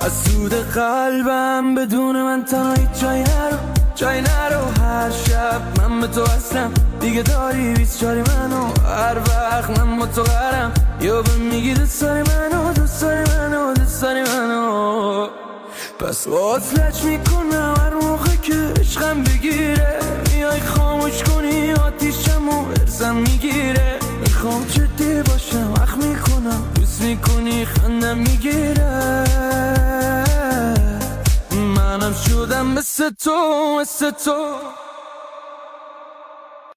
از سود قلبم بدون من تنهایی جای نرو هر شب من به تو هستم دیگه داری 24 منو هر وقت من با تو قرم یا به میگی دوست داری منو پس وصلش میکنم هر موقع که عشقم بگیره میای خاموش کنی آتیشمو برزم میگیره میخوام جدی باشم وقت میکنم دوست میکنی خندم میگیره منم شدم مثل تو